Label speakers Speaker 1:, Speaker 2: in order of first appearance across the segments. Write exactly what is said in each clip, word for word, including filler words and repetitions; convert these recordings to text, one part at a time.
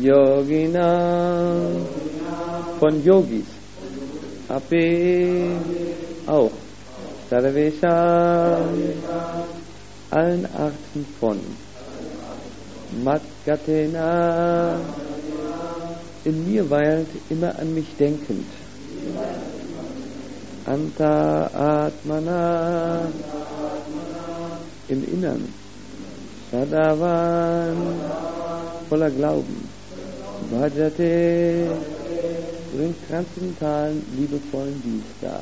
Speaker 1: Yogina, von Yogis, Ape, auch, Sarvesha, allen Arten von, Matgatena, in mir weilt, immer an mich denkend, Anta Atmana, im Innern, Sadavan, voller Glauben, Bhajate, bringt transzendentalen, liebevollen Dienst dar.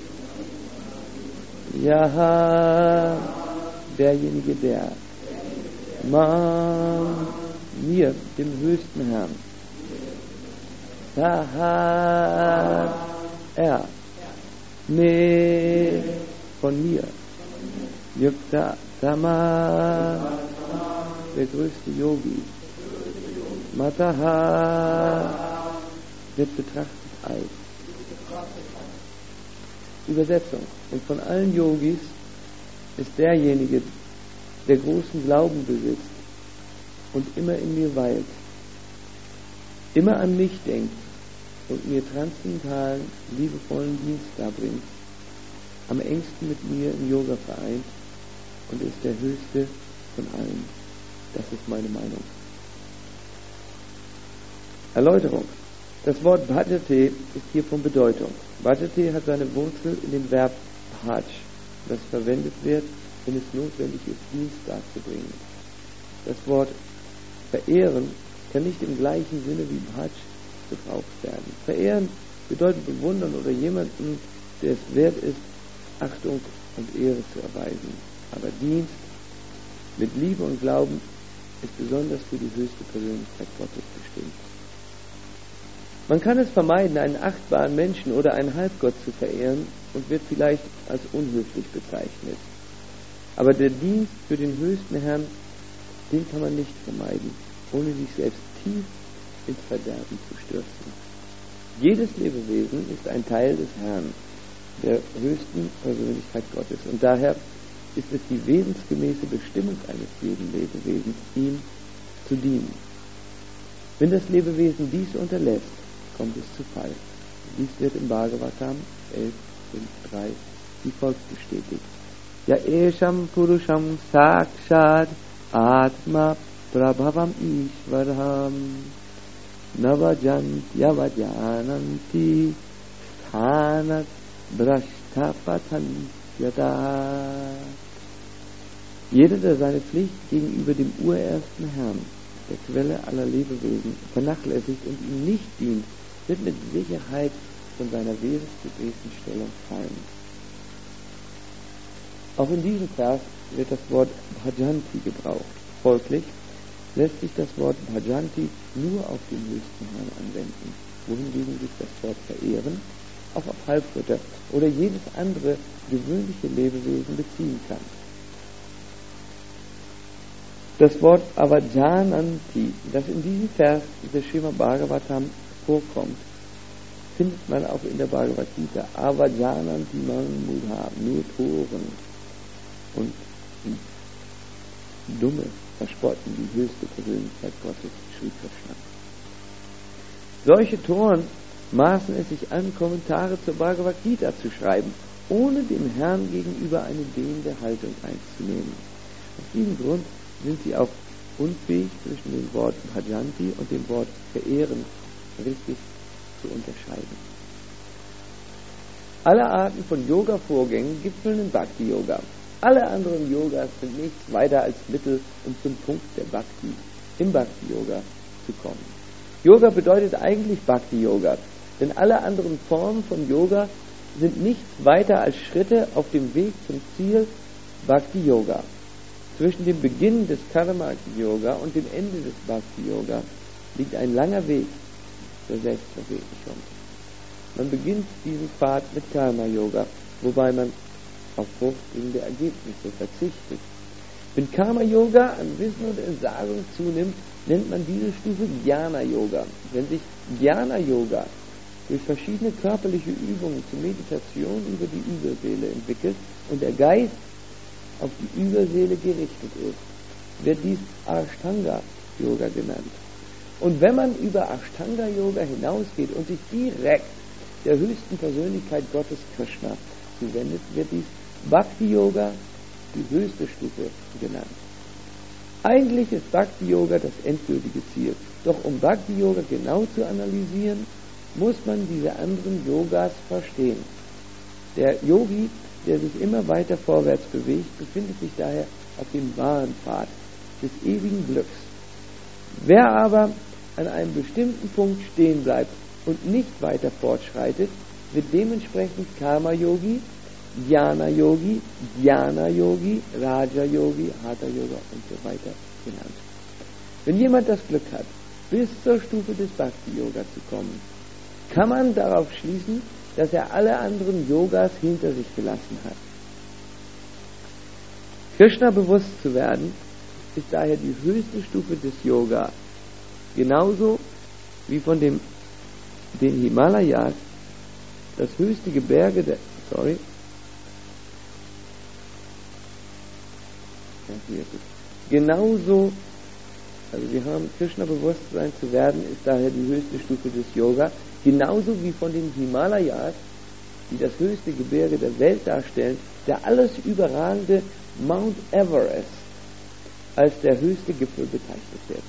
Speaker 1: Yaha, derjenige, der, Mam, mir, dem höchsten Herrn, Saha, er, Me, von mir, Yukta, Tama, der größte Yogi, Mataha, wird betrachtet als. Übersetzung. Und von allen Yogis ist derjenige, der großen Glauben besitzt und immer in mir weilt, immer an mich denkt und mir transzendentalen, liebevollen Dienst darbringt, am engsten mit mir im Yoga vereint und ist der höchste von allen. Das ist meine Meinung. Erläuterung. Das Wort Bhajate ist hier von Bedeutung. Bhajate hat seine Wurzel in dem Verb Bhaj, das verwendet wird, wenn es notwendig ist, Dienst darzubringen. Das Wort verehren kann nicht im gleichen Sinne wie Bhaj gebraucht werden. Verehren bedeutet bewundern oder jemanden, der es wert ist, Achtung und Ehre zu erweisen. Aber Dienst mit Liebe und Glauben ist besonders für die höchste Persönlichkeit Gottes bestimmt. Man kann es vermeiden, einen achtbaren Menschen oder einen Halbgott zu verehren und wird vielleicht als unhöflich bezeichnet. Aber der Dienst für den höchsten Herrn, den kann man nicht vermeiden, ohne sich selbst tief ins Verderben zu stürzen. Jedes Lebewesen ist ein Teil des Herrn, der höchsten Persönlichkeit Gottes. Und daher ist es die wesensgemäße Bestimmung eines jeden Lebewesens, ihm zu dienen. Wenn das Lebewesen dies unterlässt, kommt es zu Fall. Dies wird im Bhagavatam elf, fünf, drei wie folgt bestätigt. Ja esham purusham sakshat atma prabhavam ishvarham navajant yavajananti sthanat brashtapatan yada. Jeder, der seine Pflicht gegenüber dem urersten Herrn, der Quelle aller Lebewesen, vernachlässigt und ihm nicht dient, wird mit Sicherheit von seiner wesensgemäßen Stellung fallen. Auch in diesem Vers wird das Wort Bhajanti gebraucht. Folglich lässt sich das Wort Bhajanti nur auf den höchsten Herrn anwenden, wohingegen sich das Wort verehren auch auf Halbgötter oder jedes andere gewöhnliche Lebewesen beziehen kann. Das Wort Avajananti, das in diesem Vers des Srimad Bhagavatam vorkommt, findet man auch in der Bhagavad Gita. Avajananti man mudha, nur Toren und Dumme verspotten die höchste Persönlichkeit Gottes, Sri Krishna. Solche Toren maßen es sich an, Kommentare zur Bhagavad Gita zu schreiben, ohne dem Herrn gegenüber eine dehnende Haltung einzunehmen. Aus diesem Grund sind sie auch unfähig, zwischen dem Wort Bhajanti und dem Wort verehren richtig zu unterscheiden. Alle Arten von Yoga-Vorgängen gipfeln in Bhakti-Yoga. Alle anderen Yogas sind nichts weiter als Mittel, um zum Punkt der Bhakti im Bhakti-Yoga zu kommen. Yoga bedeutet eigentlich Bhakti-Yoga, denn alle anderen Formen von Yoga sind nichts weiter als Schritte auf dem Weg zum Ziel Bhakti-Yoga. Zwischen dem Beginn des Karma-Yoga und dem Ende des Bhakti-Yoga liegt ein langer Weg der Selbstverwirklichung. Man beginnt diesen Pfad mit Karma-Yoga, wobei man auf fruchtbringende Ergebnisse verzichtet. Wenn Karma-Yoga an Wissen und Entsagung zunimmt, nennt man diese Stufe Jnana-Yoga. Wenn sich Jnana-Yoga durch verschiedene körperliche Übungen zur Meditation über die Überseele entwickelt und der Geist auf die Überseele gerichtet ist, wird dies Ashtanga-Yoga genannt. Und wenn man über Ashtanga-Yoga hinausgeht und sich direkt der höchsten Persönlichkeit Gottes Krishna zuwendet, wird dies Bhakti-Yoga, die höchste Stufe, genannt. Eigentlich ist Bhakti-Yoga das endgültige Ziel. Doch um Bhakti-Yoga genau zu analysieren, muss man diese anderen Yogas verstehen. Der Yogi, der sich immer weiter vorwärts bewegt, befindet sich daher auf dem wahren Pfad des ewigen Glücks. Wer aber an einem bestimmten Punkt stehen bleibt und nicht weiter fortschreitet, wird dementsprechend Karma-Yogi, Jnana-Yogi, Dhyana-Yogi, Raja-Yogi, Hatha-Yoga und so weiter genannt. Wenn jemand das Glück hat, bis zur Stufe des Bhakti-Yoga zu kommen, kann man darauf schließen, dass er alle anderen Yogas hinter sich gelassen hat. Krishna bewusst zu werden, ist daher die höchste Stufe des Yoga. Genauso wie von dem, den Himalayas das höchste Gebirge der, sorry, genauso, also wir haben Krishna Bewusstsein zu werden, ist daher die höchste Stufe des Yoga, genauso wie von den Himalayas, die das höchste Gebirge der Welt darstellen, der alles überragende Mount Everest als der höchste Gipfel bezeichnet wird.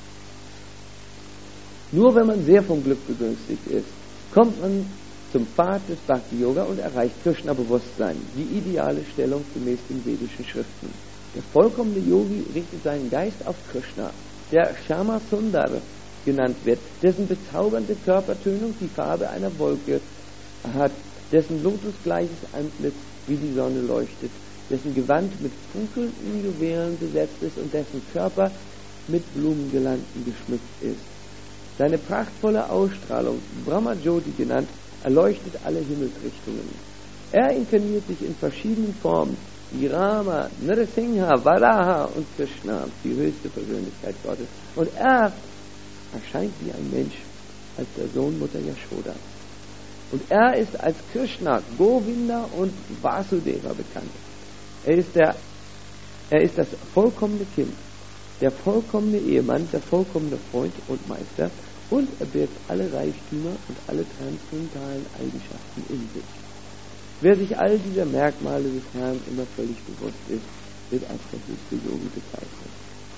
Speaker 1: Nur wenn man sehr vom Glück begünstigt ist, kommt man zum Pfad des Bhakti-Yoga und erreicht Krishna-Bewusstsein, die ideale Stellung gemäß den vedischen Schriften. Der vollkommene Yogi richtet seinen Geist auf Krishna, der Shama Sundar genannt wird, dessen bezaubernde Körpertönung die Farbe einer Wolke hat, dessen lotusgleiches Antlitz wie die Sonne leuchtet, dessen Gewand mit funkelnden Juwelen besetzt ist und dessen Körper mit Blumengirlanden geschmückt ist. Seine prachtvolle Ausstrahlung, Brahma Jyoti genannt, erleuchtet alle Himmelsrichtungen. Er inkarniert sich in verschiedenen Formen, wie Rama, Nrsimha, Varaha und Krishna, die höchste Persönlichkeit Gottes. Und er erscheint wie ein Mensch, als der Sohn Mutter Yashoda. Und er ist als Krishna, Govinda und Vasudeva bekannt. Er ist, der, er ist das vollkommene Kind, der vollkommene Ehemann, der vollkommene Freund und Meister, und er birgt alle Reichtümer und alle transzendentalen Eigenschaften in sich. Wer sich all dieser Merkmale des Herrn immer völlig bewusst ist, wird als der höchste Yogi bezeichnet.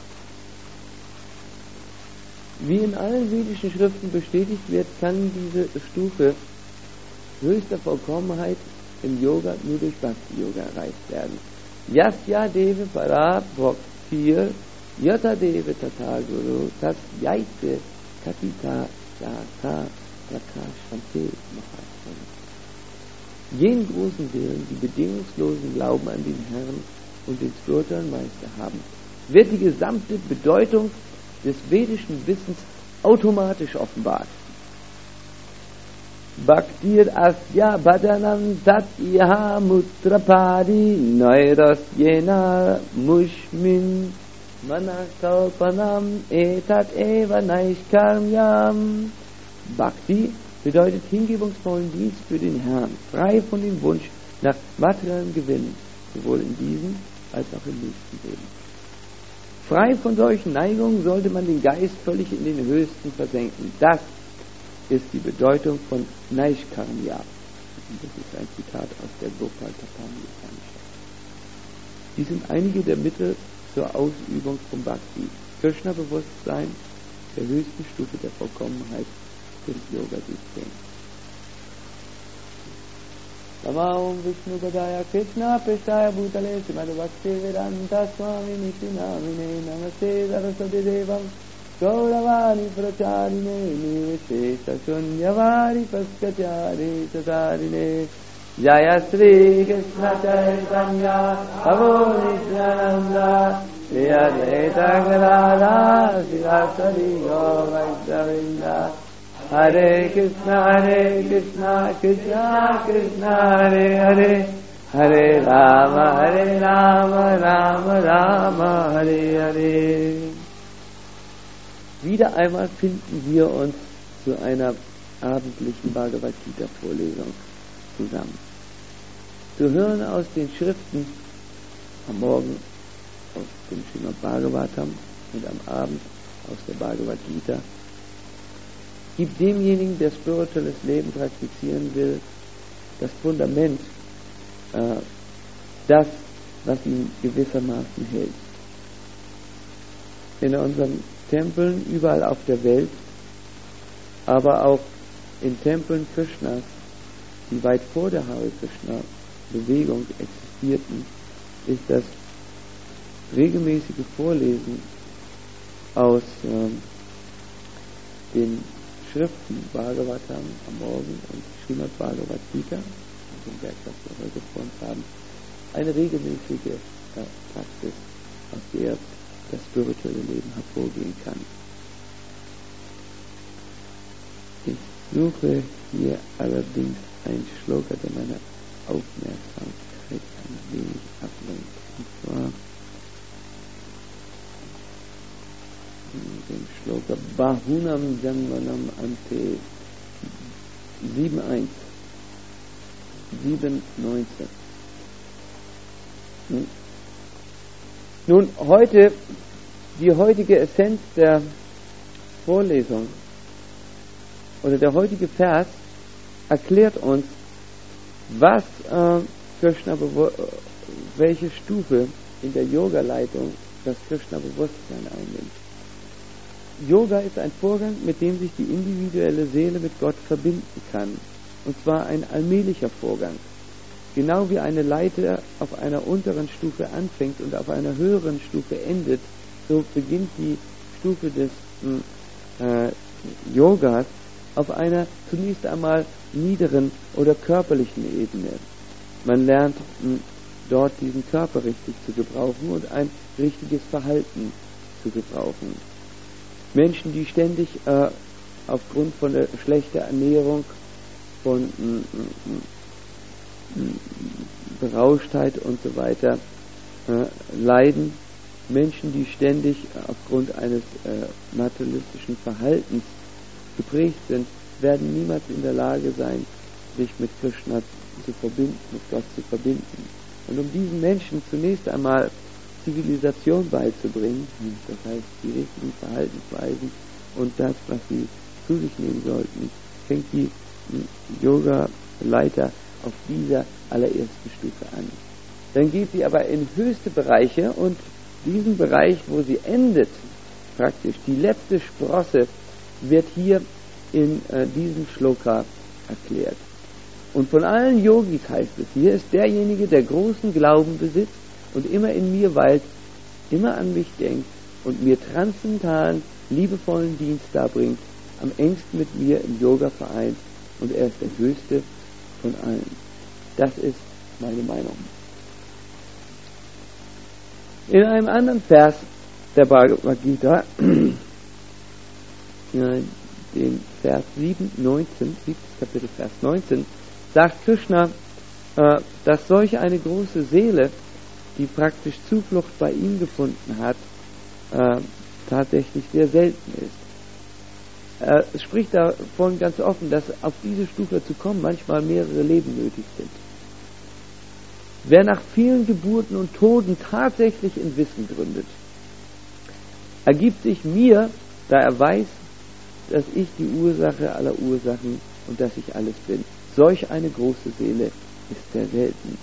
Speaker 1: Wie in allen vedischen Schriften bestätigt wird, kann diese Stufe höchster Vollkommenheit im Yoga nur durch Bhakti-Yoga erreicht werden. Yasya deve para bhaktir yata deve tata guru tas yaite katita yata prakashante mahatma. Jenen großen Willen, die bedingungslosen Glauben an den Herrn und den spirituellen Meister haben, wird die gesamte Bedeutung des vedischen Wissens automatisch offenbart. Bhaktir asya bhajanam tatyaha mutrapadi nairas yena mushmin manakalpanam etat eva naishkarmyam. Bhakti bedeutet hingebungsvollen Dienst für den Herrn, frei von dem Wunsch nach materiellem Gewinn, sowohl in diesem als auch im nächsten Leben. Frei von solchen Neigungen sollte man den Geist völlig in den Höchsten versenken. Das ist die Bedeutung von Naishkarmya. Das ist ein Zitat aus der Gopal Tapani. Dies sind einige der Mittel zur Ausübung von Bhakti. Krishna-Bewusstsein der höchsten Stufe der Vollkommenheit des Yoga-Systems. Namo Vishnu Padaya Krishna Prestaya Bhutale Srimad Bhakti Vedanta Swami Niti Namine Namaste Saraswati Devam Gauravani Pracharine Nivishesha Shunyavadi Paskatyari Satarine Jaya Sri Krishna Chaitanya Prabhu Nityananda Shri Advaita Gadadhara Srivasadi Gauravinda Hare Krishna, Hare Krishna, Krishna Krishna, Hare Hare, Hare Rama, Hare Rama, Rama Rama, Hare Hare. Wieder einmal finden wir uns zu einer abendlichen Bhagavad Gita Vorlesung zusammen. Zu hören aus den Schriften am Morgen aus dem Srimad Bhagavatam und am Abend aus der Bhagavad Gita gibt demjenigen, der spirituelles Leben praktizieren will, das Fundament, äh, das, was ihn gewissermaßen hält. In unseren Tempeln überall auf der Welt, aber auch in Tempeln Krishnas, die weit vor der Hare Krishna Bewegung existierten, ist das regelmäßige Vorlesen aus ähm, den Schriften Bhagavatam am Morgen und Srimad Bhagavad Gita, dem Werk, das wir heute vor uns haben, eine regelmäßige äh, Praxis, aus der das spirituelle Leben hervorgehen kann. Ich suche hier allerdings ein Shloka, der meine Aufmerksamkeit ein wenig ablenkt. Und zwar den Shloka Bahunam Janmanam Ante sieben eins sieben neunzehn. Nun, heute, die heutige Essenz der Vorlesung oder der heutige Vers erklärt uns, was äh, Krishna, welche Stufe in der Yoga-Leitung das Krishna-Bewusstsein einnimmt. Yoga ist ein Vorgang, mit dem sich die individuelle Seele mit Gott verbinden kann. Und zwar ein allmählicher Vorgang. Genau wie eine Leiter auf einer unteren Stufe anfängt und auf einer höheren Stufe endet, so beginnt die Stufe des äh, Yogas auf einer zunächst einmal niederen oder körperlichen Ebene. Man lernt mh, dort diesen Körper richtig zu gebrauchen und ein richtiges Verhalten zu gebrauchen. Menschen, die ständig äh, aufgrund von der schlechter Ernährung, von mh, mh, Berauschtheit und so weiter äh, leiden, Menschen, die ständig aufgrund eines äh, materialistischen Verhaltens geprägt sind, werden niemals in der Lage sein, sich mit Krishna zu verbinden, mit Gott zu verbinden. Und um diesen Menschen zunächst einmal Zivilisation beizubringen, das heißt die richtigen Verhaltensweisen und das, was sie zu sich nehmen sollten, fängt die Yoga-Leiter auf dieser allerersten Stufe an. Dann geht sie aber in höchste Bereiche und diesen Bereich, wo sie endet, praktisch die letzte Sprosse, wird hier in äh, diesem Shloka erklärt. Und von allen Yogis heißt es, hier ist derjenige, der großen Glauben besitzt und immer in mir weilt, immer an mich denkt und mir transzendentalen, liebevollen Dienst darbringt, am engsten mit mir im Yoga vereint und er ist der Höchste von allen. Das ist meine Meinung. In einem anderen Vers der Bhagavad Gita, den Vers sieben, neunzehn, siebtes Kapitel, Vers neunzehn, sagt Krishna, äh, dass solch eine große Seele, die praktisch Zuflucht bei ihm gefunden hat, äh, tatsächlich sehr selten ist. Er spricht davon ganz offen, dass auf diese Stufe zu kommen manchmal mehrere Leben nötig sind. Wer nach vielen Geburten und Toden tatsächlich in Wissen gründet, ergibt sich mir, da er weiß, dass ich die Ursache aller Ursachen und dass ich alles bin. Solch eine große Seele ist sehr selten.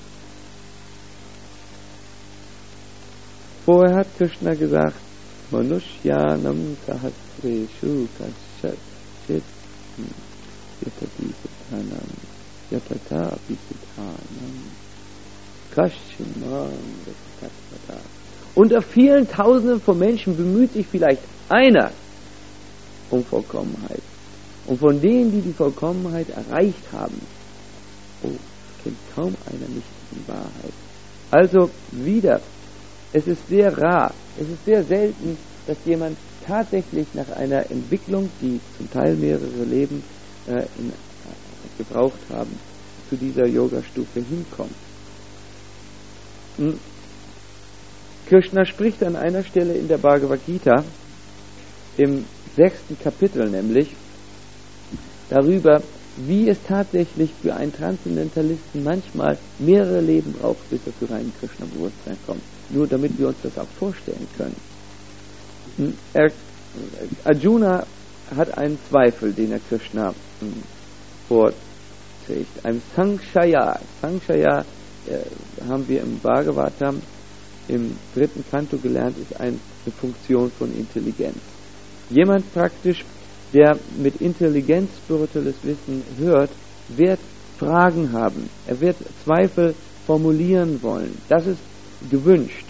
Speaker 1: Vorher hat Krishna gesagt, Manushyanam sahasreshu kasyat chit yatadisitanam yatata abisitanam kashimam yatatatata. Unter vielen Tausenden von Menschen bemüht sich vielleicht einer um Vollkommenheit. Und von denen, die die Vollkommenheit erreicht haben, oh, kennt kaum einer nicht in Wahrheit. Also wieder, es ist sehr rar, es ist sehr selten, dass jemand tatsächlich nach einer Entwicklung, die zum Teil mehrere Leben äh, in, äh, gebraucht haben, zu dieser Yoga-Stufe hinkommt. Hm. Krishna spricht an einer Stelle in der Bhagavad Gita, im sechsten Kapitel nämlich, darüber, wie es tatsächlich für einen Transzendentalisten manchmal mehrere Leben braucht, bis er zu reinem Krishna-Bewusstsein kommt. Nur damit wir uns das auch vorstellen können. Er, Arjuna hat einen Zweifel, den er Krishna hm, vorträgt. Ein Sanshaya. Sanshaya äh, haben wir im Bhagavatam im dritten Kanto gelernt, ist eine Funktion von Intelligenz. Jemand praktisch, der mit Intelligenz spirituelles Wissen hört, wird Fragen haben. Er wird Zweifel formulieren wollen. Das ist gewünscht.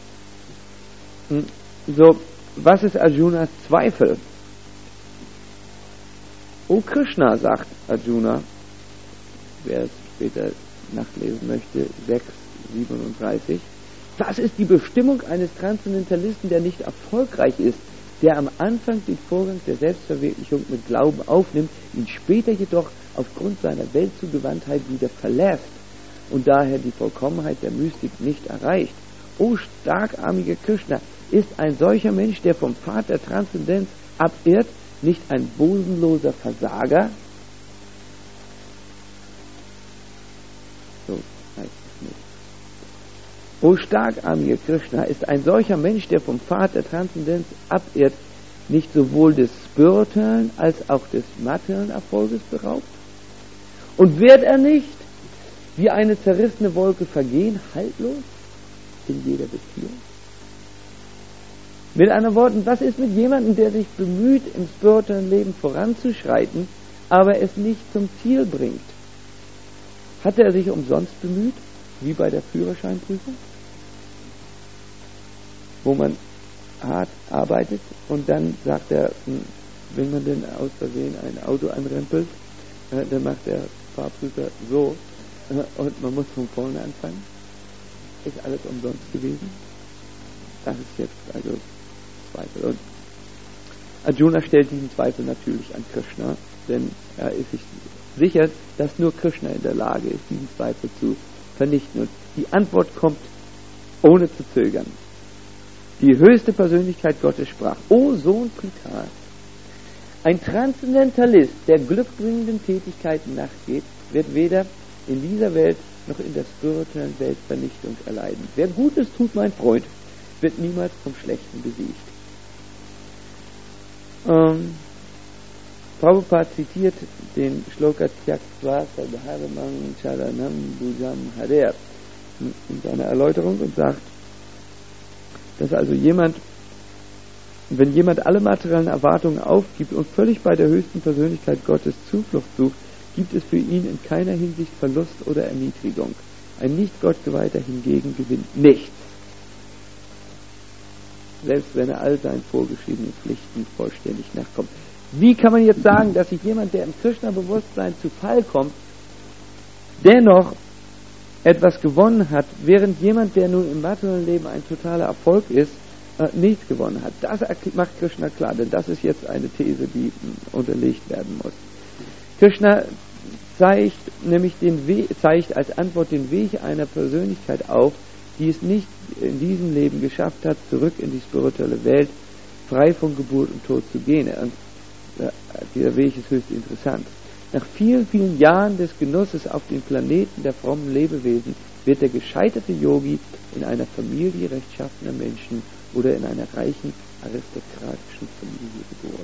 Speaker 1: So, was ist Arjunas Zweifel? O Krishna, sagt Arjuna, wer es später nachlesen möchte, sechs siebenunddreißig, was ist die Bestimmung eines Transzendentalisten, der nicht erfolgreich ist, der am Anfang den Vorgang der Selbstverwirklichung mit Glauben aufnimmt, ihn später jedoch aufgrund seiner Weltzugewandtheit wieder verlässt und daher die Vollkommenheit der Mystik nicht erreicht? O starkarmiger Krishna, ist ein solcher Mensch, der vom Pfad der Transzendenz abirrt, nicht ein bodenloser Versager? So heißt es nicht. O starkarmiger Krishna, ist ein solcher Mensch, der vom Pfad der Transzendenz abirrt, nicht sowohl des spirituellen als auch des materiellen Erfolges beraubt? Und wird er nicht wie eine zerrissene Wolke vergehen, haltlos in jeder Beziehung? Mit anderen Worten, was ist mit jemandem, der sich bemüht, im spirituellen Leben voranzuschreiten, aber es nicht zum Ziel bringt? Hat er sich umsonst bemüht, wie bei der Führerscheinprüfung, wo man hart arbeitet und dann sagt er, wenn man denn aus Versehen ein Auto anrempelt, dann macht der Fahrprüfer so und man muss von vorne anfangen? Ist alles umsonst gewesen? Das ist jetzt also Zweifel. Und Arjuna stellt diesen Zweifel natürlich an Krishna, denn er ist sich sicher, dass nur Krishna in der Lage ist, diesen Zweifel zu vernichten. Und die Antwort kommt ohne zu zögern. Die höchste Persönlichkeit Gottes sprach: O Sohn Pritha, ein Transzendentalist, der glückbringenden Tätigkeiten nachgeht, wird weder in dieser Welt noch in der spirituellen Welt Vernichtung erleiden. Wer Gutes tut, mein Freund, wird niemals vom Schlechten besiegt. Ähm, Prabhupada zitiert den Shloka Tyaktva Sadharamang Charanam Bhujam Harer in seiner Erläuterung und sagt, dass also jemand, wenn jemand alle materiellen Erwartungen aufgibt und völlig bei der höchsten Persönlichkeit Gottes Zuflucht sucht, gibt es für ihn in keiner Hinsicht Verlust oder Erniedrigung. Ein Nicht-Gottgeweihter hingegen gewinnt nichts, selbst wenn er all seinen vorgeschriebenen Pflichten vollständig nachkommt. Wie kann man jetzt sagen, dass sich jemand, der im Krishna-Bewusstsein zu Fall kommt, dennoch etwas gewonnen hat, während jemand, der nun im materiellen Leben ein totaler Erfolg ist, äh, nichts gewonnen hat? Das macht Krishna klar, denn das ist jetzt eine These, die mh, unterlegt werden muss. Krishna zeigt nämlich den Weg, zeigt als Antwort den Weg einer Persönlichkeit auf, die es nicht in diesem Leben geschafft hat, zurück in die spirituelle Welt, frei von Geburt und Tod zu gehen. Und äh, dieser Weg ist höchst interessant. Nach vielen, vielen Jahren des Genusses auf dem Planeten der frommen Lebewesen wird der gescheiterte Yogi in einer Familie rechtschaffener Menschen oder in einer reichen aristokratischen Familie geboren.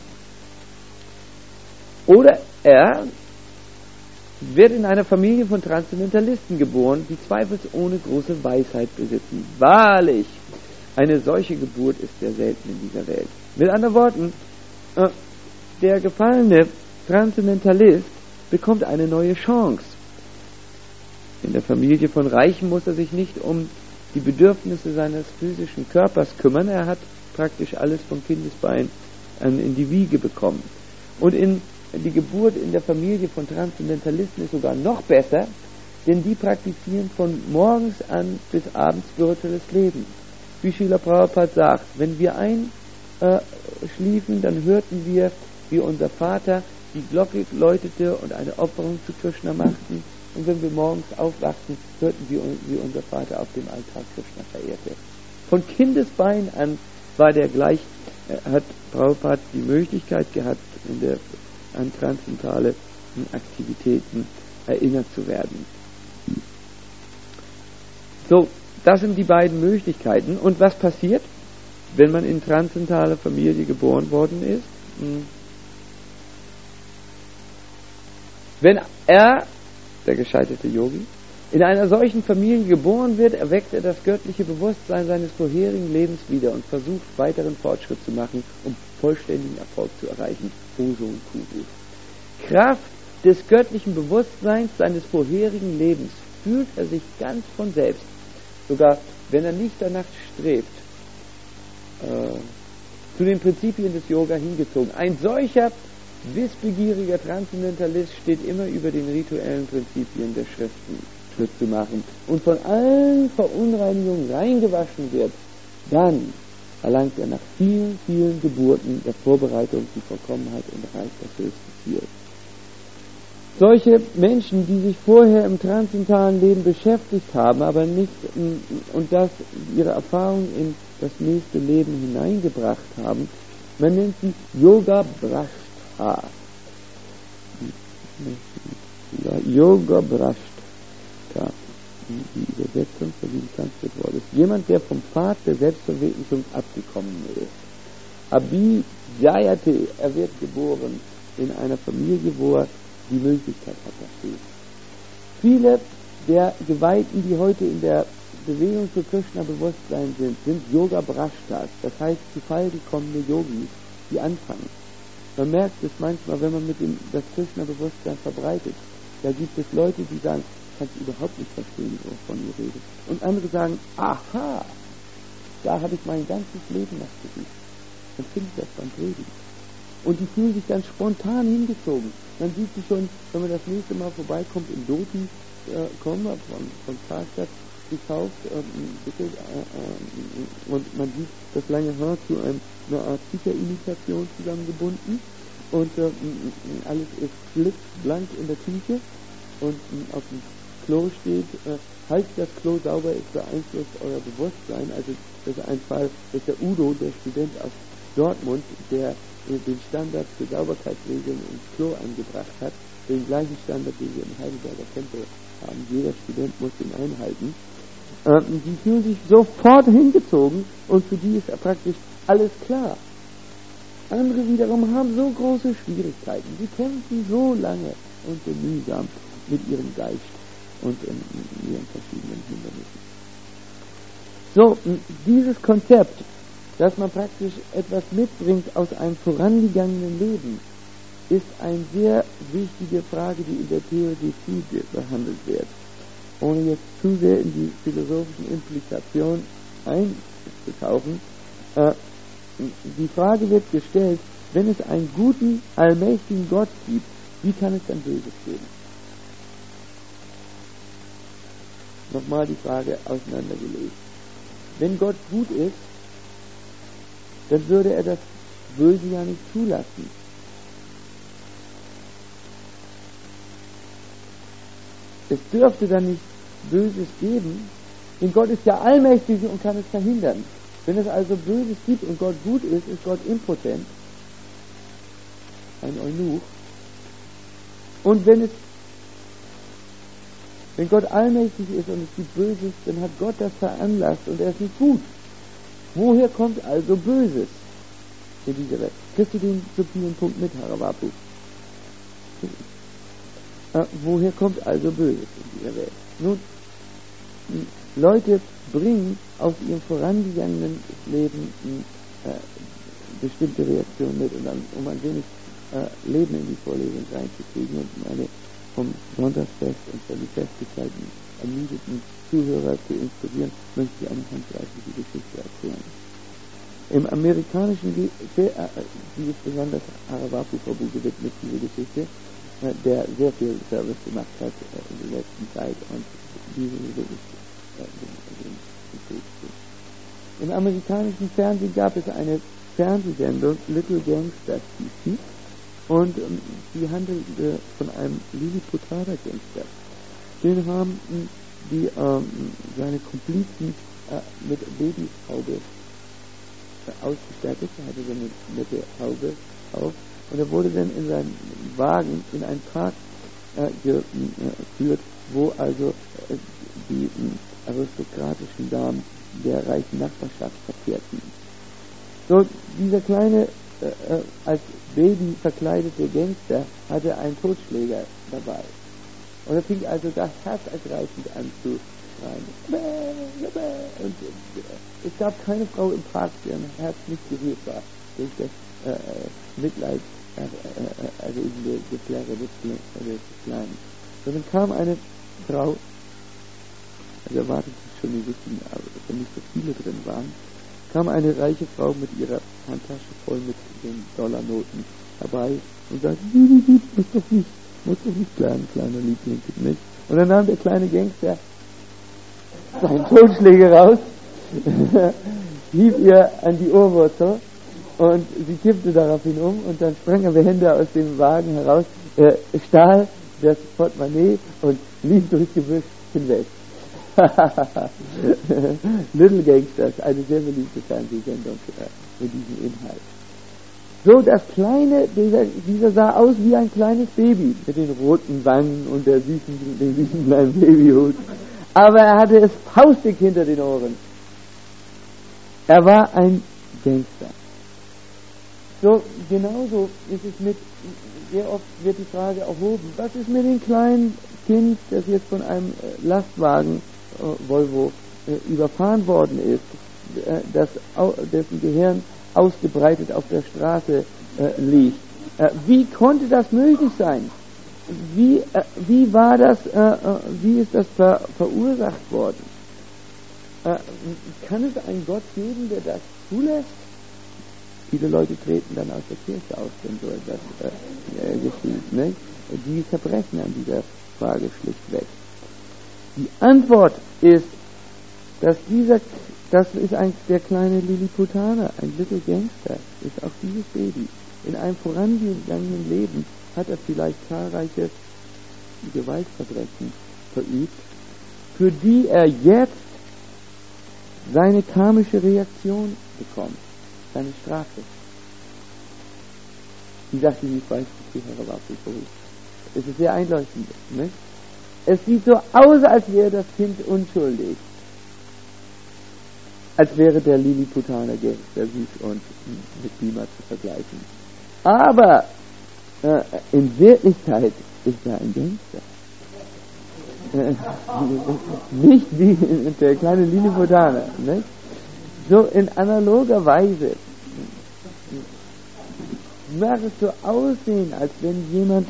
Speaker 1: Oder er wird in einer Familie von Transzendentalisten geboren, die zweifelsohne große Weisheit besitzen. Wahrlich, eine solche Geburt ist sehr selten in dieser Welt. Mit anderen Worten, äh, der gefallene Transzendentalist bekommt eine neue Chance. In der Familie von Reichen muss er sich nicht um die Bedürfnisse seines physischen Körpers kümmern. Er hat praktisch alles vom Kindesbein an in die Wiege bekommen. Und in die Geburt in der Familie von Transzendentalisten ist sogar noch besser, denn die praktizieren von morgens an bis abends spirituelles Leben. Wie Srila Prabhupada sagt, wenn wir einschliefen, dann hörten wir, wie unser Vater die Glocke läutete und eine Opferung zu Krishna machten. Und wenn wir morgens aufwachten, hörten wir, wie unser Vater auf dem Altar Krishna verehrte. Von Kindesbein an war der gleich, hat Prabhupada die Möglichkeit gehabt, in der, an transzendentale Aktivitäten erinnert zu werden. So, das sind die beiden Möglichkeiten. Und was passiert, wenn man in transzendentale Familie geboren worden ist? Wenn er, der gescheiterte Yogi, in einer solchen Familie geboren wird, erweckt er das göttliche Bewusstsein seines vorherigen Lebens wieder und versucht, weiteren Fortschritt zu machen, um vollständigen Erfolg zu erreichen. Oso und Kubu. Kraft des göttlichen Bewusstseins seines vorherigen Lebens fühlt er sich ganz von selbst, sogar wenn er nicht danach strebt, äh, zu den Prinzipien des Yoga hingezogen. Ein solcher wissbegieriger Transzendentalist steht immer über den rituellen Prinzipien der Schriften Schritt zu machen und von allen Verunreinigungen reingewaschen wird, dann erlangt er nach vielen, vielen Geburten der Vorbereitung die Vollkommenheit und erreicht das höchste Ziel. Solche Menschen, die sich vorher im transzendentalen Leben beschäftigt haben, aber nicht und das ihre Erfahrung in das nächste Leben hineingebracht haben, man nennt sie Yoga Brashta. Yoga Brashta. Die Übersetzung für dieses Sanskrit-Wort ist jemand, der vom Pfad der Selbstverwirklichung abgekommen ist. Abhijayate, er wird geboren in einer Familie, wo er die Möglichkeit hat dazu. Viele der Geweihten, die heute in der Bewegung zu Krishna-Bewusstsein sind, sind Yoga-Brashtas, das heißt zu Fall gekommene Yogis, die anfangen. Man merkt es manchmal, wenn man mit dem das Krishna-Bewusstsein verbreitet. Da gibt es Leute, die sagen, kannst du überhaupt nicht verstehen, wovon ihr redet. Und andere sagen, aha, da habe ich mein ganzes Leben nachgesucht. Dann finde ich das beim Predigen. Und die fühlen sich dann spontan hingezogen. Man sieht sie schon, wenn man das nächste Mal vorbeikommt, in Doti äh, kommen, von, von Karstadt gekauft, äh, bitte, äh, äh, und man sieht das lange Haar zu einem, einer Art Tücherimitation zusammengebunden und äh, alles ist blitzblank in der Tüche und äh, auf dem Klo steht, äh, falls das Klo sauber ist, beeinflusst euer Bewusstsein. Also das ist ein Fall, dass der Udo, der Student aus Dortmund, der äh, den Standard für Sauberkeitsregeln ins Klo eingebracht hat, den gleichen Standard, den wir im Heidelberger Tempel haben. Jeder Student muss den einhalten. Äh, die fühlen sich sofort hingezogen und für die ist praktisch alles klar. Andere wiederum haben so große Schwierigkeiten. Sie kämpfen so lange und so mühsam mit ihrem Geist und in ihren verschiedenen Hindernissen. So, dieses Konzept, dass man praktisch etwas mitbringt aus einem vorangegangenen Leben, ist eine sehr wichtige Frage, die in der Theodizee behandelt wird. Ohne jetzt zu sehr in die philosophischen Implikationen einzutauchen, äh, die Frage wird gestellt, wenn es einen guten, allmächtigen Gott gibt, wie kann es dann Böses geben? Nochmal die Frage auseinandergelegt. Wenn Gott gut ist, dann würde er das Böse ja nicht zulassen. Es dürfte dann nicht Böses geben, denn Gott ist ja allmächtig und kann es verhindern. Wenn es also Böses gibt und Gott gut ist, ist Gott impotent. Ein Eunuch. Und wenn es Wenn Gott allmächtig ist und es gibt Böses, dann hat Gott das veranlasst und er ist nicht gut. Woher kommt also Böses in dieser Welt? Kriegst du den subtilen Punkt mit, Haravapu? Äh, woher kommt also Böses in dieser Welt? Nun, Leute bringen aus ihrem vorangegangenen Leben äh, bestimmte Reaktionen mit, und dann, um ein wenig äh, Leben in die Vorlesung reinzukriegen und eine vom Sonntagsfest und von die Festlichkeiten ermüdeten Zuhörer zu inspirieren, möchte ich eine handgreifliche Geschichte erzählen. Im amerikanischen, die ist besonders Haravapu-Prabhu gewidmet, diese Geschichte, der sehr viel Service gemacht hat in der letzten Zeit und diese wirklich im amerikanischen Fernsehen gab es eine Fernsehsendung, Little Gangsters hieß sie, und ähm, die handelte von einem Liliputrada-Gangster. Den haben die ähm, seine Komplizen äh, mit Babyhaube äh, ausgestattet. Er hatte so eine nette Haube auf und er wurde dann in seinen Wagen in einen Park äh, geführt, wo also äh, die äh, aristokratischen Damen der reichen Nachbarschaft verkehrten. So, dieser kleine äh, als Baby verkleidete Gangster hatte einen Totschläger dabei. Und er fing also das herzergreifend an zu schreien. Und es gab keine Frau im Park, deren Herz nicht gerührt war durch das äh, Mitleid erregende Geplärre des Kleinen. Sondern kam eine Frau, also erwartet sich schon, die wissen, aber dass nicht so viele drin waren, kam eine reiche Frau mit ihrer Handtasche voll mit den Dollarnoten herbei und sagte, muss doch nicht, muss doch nicht lernen, kleiner Liebling, nicht. Und dann nahm der kleine Gangster seinen Totschläger raus, hieb ihr an die Ohrwurzel und sie kippte daraufhin um und dann sprang er behende aus dem Wagen heraus, äh, stahl das Portemonnaie und lief durchs Gebüsch hinweg. Little Gangsters, eine sehr beliebte Fernsehsendung äh, mit diesem Inhalt. So, das kleine, dieser, dieser sah aus wie ein kleines Baby mit den roten Wangen und der süßen, dem süßen kleinen Babyhut. Aber er hatte es faustig hinter den Ohren. Er war ein Gangster. So, genauso ist es mit, sehr oft wird die Frage erhoben, was ist mit dem kleinen Kind, das jetzt von einem Lastwagen, äh, Volvo, äh, überfahren worden ist, äh, das, dessen Gehirn ausgebreitet auf der Straße äh, liegt. Äh, wie konnte das möglich sein? Wie, äh, wie war das, äh, äh, wie ist das ver, verursacht worden? Äh, kann es einen Gott geben, der das zulässt? Viele Leute treten dann aus der Kirche aus, wenn so etwas äh, äh, geschieht. Ne? Die zerbrechen an dieser Frage schlichtweg. Die Antwort ist, dass dieser, das ist ein, der kleine Lilliputaner, ein Little Gangster, ist auch dieses Baby. In einem vorangegangenen Leben hat er vielleicht zahlreiche Gewaltverbrechen verübt, für die er jetzt seine karmische Reaktion bekommt. Seine Strafe. Die sagt, die nicht weiß, die Zuhörer war viel verrückt. Es ist sehr einleuchtend. Nicht? Es sieht so aus, als wäre das Kind unschuldig. Als wäre der Lilliputaner Gangster süß und mit Beamer zu vergleichen. Aber äh, in Wirklichkeit ist er ein Gangster. Äh, nicht wie der kleine Lilliputaner. Nicht? So in analoger Weise mag es so aussehen, als wenn jemand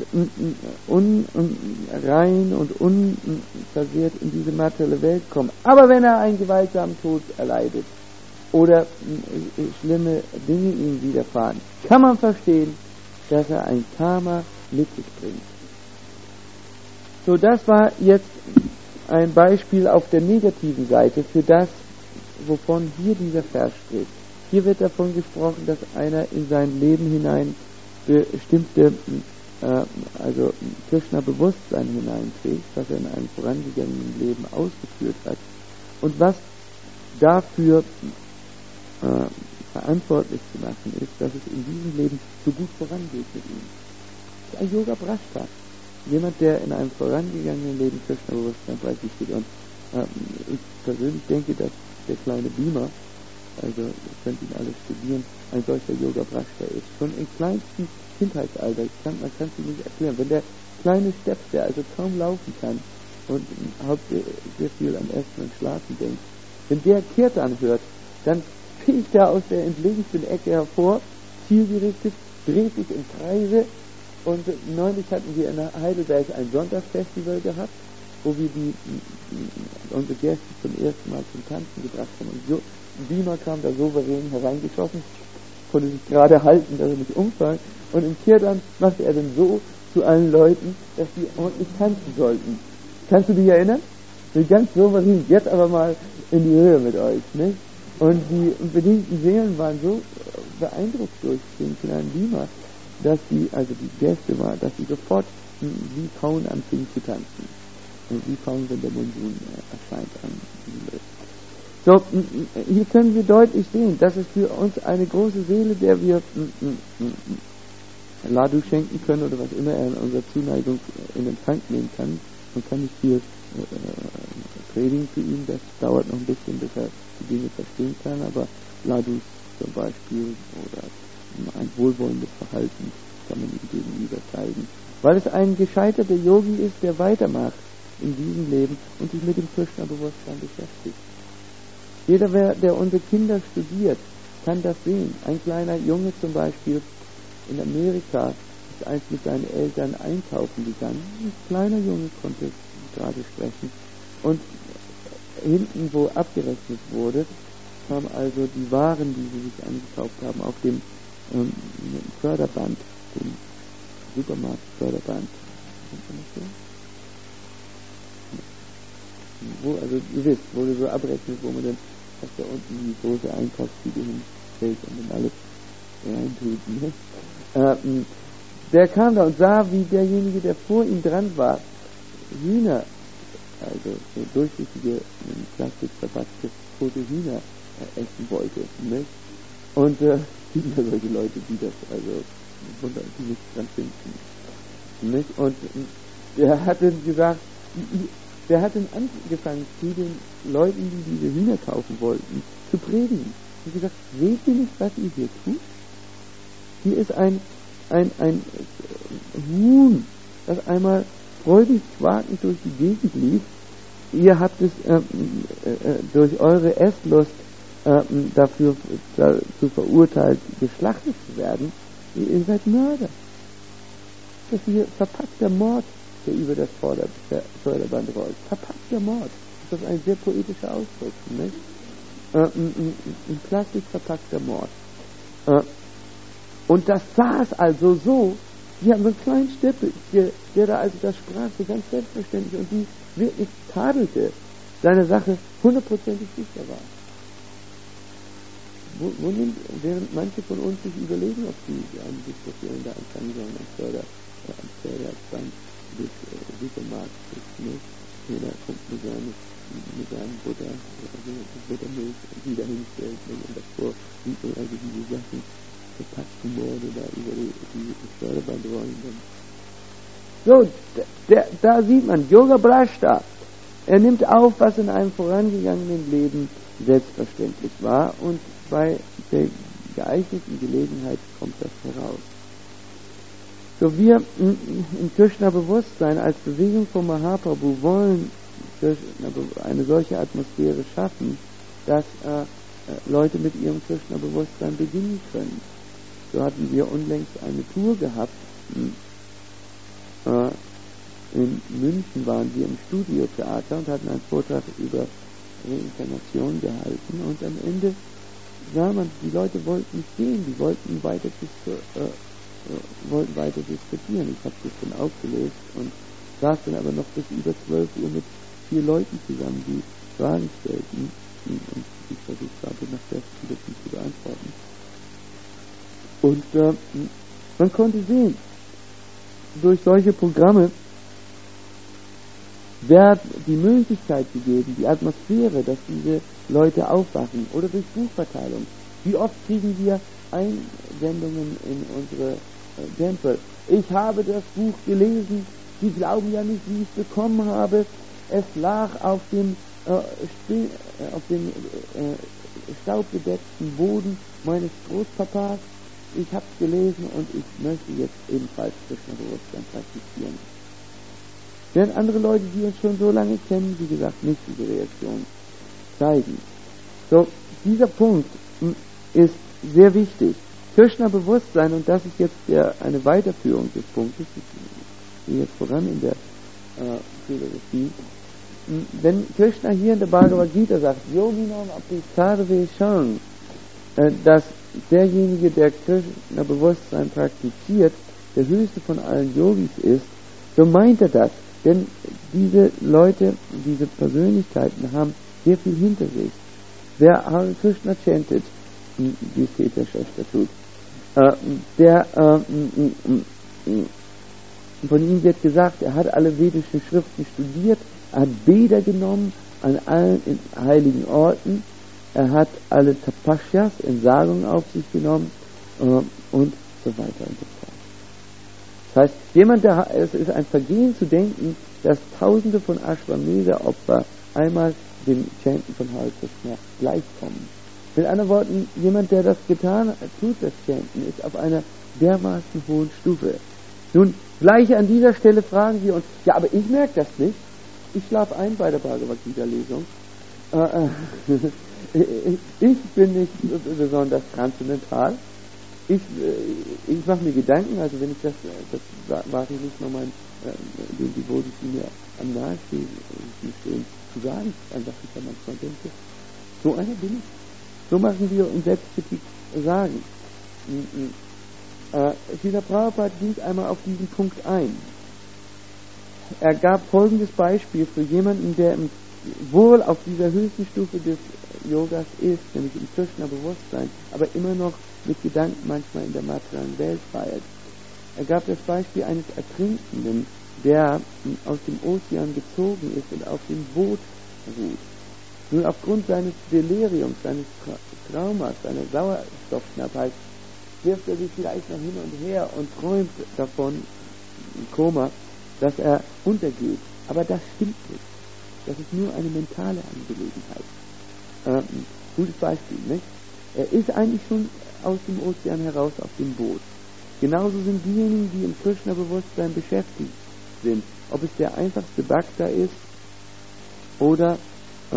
Speaker 1: unrein und unversehrt in diese materielle Welt kommt. Aber wenn er einen gewaltsamen Tod erleidet oder schlimme Dinge ihm widerfahren, kann man verstehen, dass er ein Karma mit sich bringt. So, das war jetzt ein Beispiel auf der negativen Seite für das, wovon hier dieser Vers spricht. Hier wird davon gesprochen, dass einer in sein Leben hinein bestimmte, äh, also Krishna-Bewusstsein hineinträgt, was er in einem vorangegangenen Leben ausgeführt hat und was dafür äh, verantwortlich zu machen ist, dass es in diesem Leben so gut vorangeht mit ihm. Das ist ein Yoga Brashta. Jemand, der in einem vorangegangenen Leben Krishna-Bewusstsein bei sich steht. Und äh, ich persönlich denke, dass der kleine Beamer, also ihr könnt ihn alle studieren, ein solcher Yoga Brashta ist. Schon im kleinsten Kindheitsalter, ich kann, man kann es nicht erklären, wenn der kleine Steps, der also kaum laufen kann und hauptsächlich sehr viel am Essen und Schlafen denkt, wenn der Kirtan hört, dann fliegt er aus der entlegensten Ecke hervor, zielgerichtet, dreht sich in Kreise. Und neulich hatten wir in Heidelberg ein Sonntagsfestival gehabt, wo wir die, unsere Gäste zum ersten Mal zum Tanzen gebracht haben. Und so, Beamer kam da souverän hereingeschossen, konnte sich gerade halten, dass er nicht umfällt. Und im Kirtan machte er dann so zu allen Leuten, dass die ordentlich tanzen sollten. Kannst du dich erinnern? So ganz souverän, jetzt aber mal in die Höhe mit euch, nicht? Und die bedingten Seelen waren so beeindruckt durch den kleinen Beamer, dass die, also die Gäste waren, dass sie sofort wie Frauen anfingen zu tanzen. Und wie Frauen, wenn der Monsun erscheint an diesem So, hier können wir deutlich sehen, das ist für uns eine große Seele, der wir Ladu schenken können oder was immer er in unserer Zuneigung in Empfang nehmen kann. Man kann nicht viel äh, predigen für ihn, das dauert noch ein bisschen, bis er die Dinge verstehen kann, aber Ladus zum Beispiel oder ein wohlwollendes Verhalten kann man ihm gegenüber zeigen. Weil es ein gescheiterter Yogi ist, der weitermacht in diesem Leben und sich mit dem Krishna-Bewusstsein beschäftigt. Jeder, der unsere Kinder studiert, kann das sehen. Ein kleiner Junge zum Beispiel in Amerika ist einst mit seinen Eltern einkaufen gegangen. Ein kleiner Junge konnte gerade sprechen. Und hinten, wo abgerechnet wurde, kam also die Waren, die sie sich angekauft haben, auf dem ähm, Förderband, dem Supermarkt-Förderband. Wo, also ihr wisst, wo du so abrechnet, wo man dann auf da unten die große Einkaufstüte hinstellt und dann alles reintut. Ne? Ähm, der kam da und sah, wie derjenige, der vor ihm dran war, Hühner, also so durchsichtige, in Plastik verpackte tote Hühner äh, essen wollte. Ne? Und äh, es gibt ja solche Leute, die das also wunder, die nichts dran finden. Nicht? Und der hat dann gesagt, der hat dann angefangen, zu den Leuten, die diese Hühner kaufen wollten, zu predigen. Und gesagt, seht ihr nicht, was ihr hier tut? Hier ist ein, ein, ein Huhn, das einmal freudig quakend durch die Gegend lief. Ihr habt es äh, äh, durch eure Esslust äh, dafür dazu verurteilt, geschlachtet zu werden. Ihr seid Mörder. Das ist hier verpackter Mord, der über das Förderband rollt. Verpackter Mord. Das ist ein sehr poetischer Ausdruck, nicht? Äh, ein, ein, ein Plastik verpackter Mord. Äh, und das saß also so, die haben so einen kleinen Steppel, der, der da also das sprach, so ganz selbstverständlich und die wirklich tadelte, seine Sache hundertprozentig sicher war. Wo, wo nimmt, während manche von uns sich überlegen, ob sie eine Diskussion da anfangen sollen am Förder, äh, am Förderband des äh, Supermarktes, ne? Jeder kommt mit seinem, mit seinem Butter, also Buttermilch wieder hinstellt, ne? Und davor sieht man also diese Sachen, verpackten Morde da über die, die, die Förderband rollen. Dann. So, der, da sieht man, Yoga Bhrashta, er nimmt auf, was in einem vorangegangenen Leben selbstverständlich war und bei der geeigneten Gelegenheit kommt das heraus. So, wir im Krishna-Bewusstsein als Bewegung von Mahaprabhu wollen eine solche Atmosphäre schaffen, dass äh, Leute mit ihrem Krishna-Bewusstsein beginnen können. So hatten wir unlängst eine Tour gehabt. Äh, in München waren wir im Studiotheater und hatten einen Vortrag über Reinkarnation gehalten und am Ende sah man, die Leute wollten nicht gehen, die wollten weiter, dis- äh, äh, wollten weiter diskutieren. Ich habe das dann aufgelöst und saß dann aber noch bis über zwölf Uhr mit vier Leuten zusammen, die Fragen stellten und ich versucht habe, nach besten Wissen zu beantworten. Und äh, man konnte sehen, durch solche Programme wird die Möglichkeit gegeben, die Atmosphäre, dass diese Leute aufwachen, oder durch Buchverteilung. Wie oft kriegen wir Einsendungen in unsere äh, Tempel? Ich habe das Buch gelesen, Sie glauben ja nicht, wie ich es bekommen habe. Es lag auf dem, äh, still, äh, auf dem äh, staubbedeckten Boden meines Großpapas. Ich habe es gelesen und ich möchte jetzt ebenfalls Krishna-Bewusstsein praktizieren. Während andere Leute, die uns schon so lange kennen, wie gesagt, nicht diese Reaktion zeigen. So, dieser Punkt ist sehr wichtig. Krishna-Bewusstsein, und das ist jetzt der, eine Weiterführung des Punktes, ich gehe jetzt voran in der äh, Philosophie. Wenn Krishna hier in der Bhagavad Gita sagt, Yoginam api sarve shang, dass derjenige, der Krishna-Bewusstsein praktiziert, der höchste von allen Yogis ist, so meint er das. Denn diese Leute, diese Persönlichkeiten haben sehr viel hinter sich. Wer Hare Krishna chantet, wie es Peter Schächter tut, äh, der, äh, von ihm wird gesagt, er hat alle vedischen Schriften studiert, er hat Bäder genommen an allen heiligen Orten, er hat alle Tapashyas, Entsagungen auf sich genommen äh, und so weiter und so fort. Das heißt, jemand, der, es ist ein Vergehen zu denken, dass Tausende von Ashwamedha-Opfer einmal dem Chanten von Hare Krishna gleichkommen. Mit anderen Worten, jemand, der das getan tut, das Chanten, ist auf einer dermaßen hohen Stufe. Nun, gleich an dieser Stelle fragen wir uns, ja, aber ich merke das nicht. Ich schlafe ein bei der Bhagavad Gita-Lesung. Äh, äh, ich bin nicht besonders transzendental. Ich, äh, ich mache mir Gedanken, also wenn ich das, das wage ich nicht nochmal äh, den Devotis, die mir am nahe stehen, stehen, zu sagen, einfach ich da manchmal denke, so einer bin ich. So machen wir uns Selbstkritik sagen. Äh, Srila Prabhupada ging einmal auf diesen Punkt ein. Er gab folgendes Beispiel für jemanden, der im, wohl auf dieser höchsten Stufe des Yogas ist, nämlich im Krishna-Bewusstsein, aber immer noch mit Gedanken manchmal in der materiellen Welt weilt. Er gab das Beispiel eines Ertrinkenden, der aus dem Ozean gezogen ist und auf dem Boot ruht. Nun, aufgrund seines Deliriums, seines Tra- Traumas, seiner Sauerstoffknappheit, wirft er sich vielleicht noch hin und her und träumt davon, im Koma, dass er untergeht. Aber das stimmt nicht. Das ist nur eine mentale Angelegenheit. Ähm, gutes Beispiel, nicht? Er ist eigentlich schon aus dem Ozean heraus auf dem Boot. Genauso sind diejenigen, die im Krishna-Bewusstsein beschäftigt sind, ob es der einfachste Bhakta ist oder äh,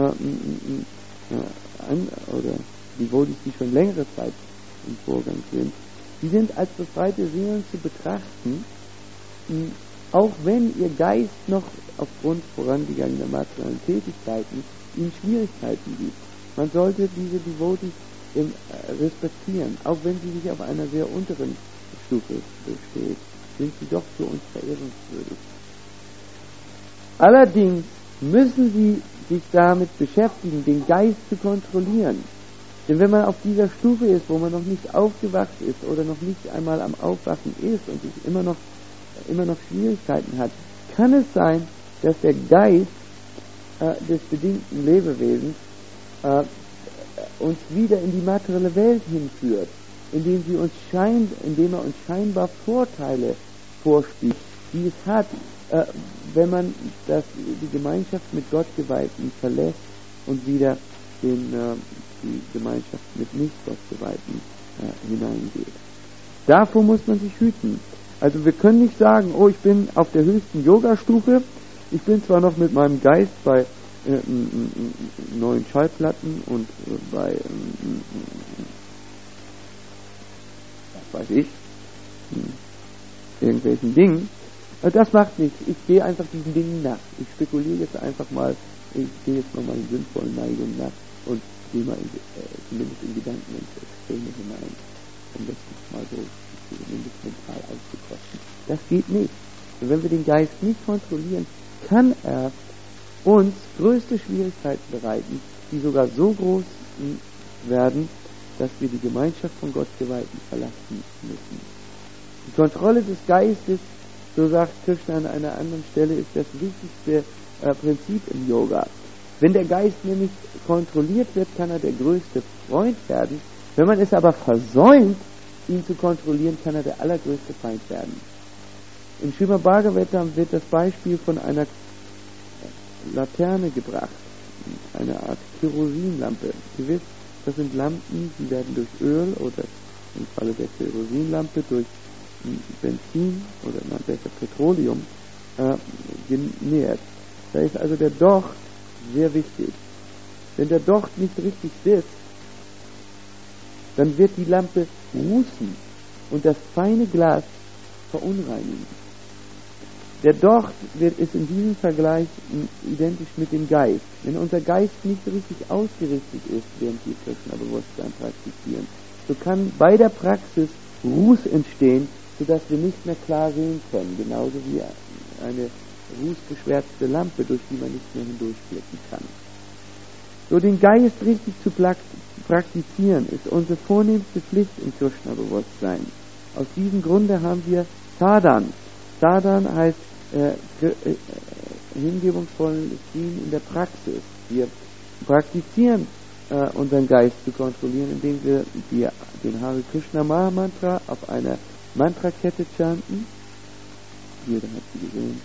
Speaker 1: an, oder die Devotis, die schon längere Zeit im Vorgang sind, die sind als befreite Seelen zu betrachten, auch wenn ihr Geist noch aufgrund vorangegangener materiellen Tätigkeiten ihnen Schwierigkeiten gibt. Man sollte diese Devotis im, äh, respektieren, auch wenn sie sich auf einer sehr unteren Stufe besteht, sind sie doch für uns verehrungswürdig. Allerdings müssen sie sich damit beschäftigen, den Geist zu kontrollieren. Denn wenn man auf dieser Stufe ist, wo man noch nicht aufgewacht ist oder noch nicht einmal am Aufwachen ist und sich immer noch, immer noch Schwierigkeiten hat, kann es sein, dass der Geist äh, des bedingten Lebewesens äh, uns wieder in die materielle Welt hinführt, indem, sie uns schein, indem er uns scheinbar Vorteile vorspielt, die es hat, äh, wenn man das, die Gemeinschaft mit Gottgeweihten verlässt und wieder in äh, die Gemeinschaft mit Nicht-Gottgeweihten äh, hineingeht. Davor muss man sich hüten. Also wir können nicht sagen, oh, ich bin auf der höchsten Yoga-Stufe, ich bin zwar noch mit meinem Geist bei äh, neuen Schallplatten und äh, bei, äh, was weiß ich, irgendwelchen Dingen. Das macht nichts. Ich gehe einfach diesen Dingen nach. Ich spekuliere jetzt einfach mal, ich gehe jetzt mal meinen sinnvollen Neigungen nach und gehe mal in, äh, zumindest in Gedanken ins Extreme hinein, um das mal so zumindest mental auszukosten. Das geht nicht. Und wenn wir den Geist nicht kontrollieren, kann er uns größte Schwierigkeiten bereiten, die sogar so groß werden, dass wir die Gemeinschaft von Gottgeweihten verlassen müssen. Die Kontrolle des Geistes, so sagt Krishna an einer anderen Stelle, ist das wichtigste äh, Prinzip im Yoga. Wenn der Geist nämlich kontrolliert wird, kann er der größte Freund werden. Wenn man es aber versäumt, ihn zu kontrollieren, kann er der allergrößte Feind werden. Im Srimad Bhagavatam wird das Beispiel von einer Laterne gebracht, eine Art Kerosinlampe. Ihr wisst, das sind Lampen, die werden durch Öl oder im Falle der Kerosinlampe durch Benzin oder man besser Petroleum äh, genährt. Da ist also der Docht sehr wichtig. Wenn der Docht nicht richtig sitzt, dann wird die Lampe rußen und das feine Glas verunreinigen. Der Docht wird, ist in diesem Vergleich identisch mit dem Geist. Wenn unser Geist nicht richtig ausgerichtet ist, während wir Krishna-Bewusstsein praktizieren, so kann bei der Praxis Ruß entstehen, sodass wir nicht mehr klar sehen können, genauso wie eine rußgeschwärzte Lampe, durch die man nicht mehr hindurchblicken kann. So den Geist richtig zu praktizieren, ist unsere vornehmste Pflicht im Krishna-Bewusstsein. Aus diesem Grunde haben wir Sadhan. Sadhan heißt äh, äh, hingebungsvolles Dienen in der Praxis. Wir praktizieren äh, unseren Geist zu kontrollieren, indem wir die, den Hare Krishna Maha Mantra auf einer Mantrakette chanten. Jeder hat sie gesehen.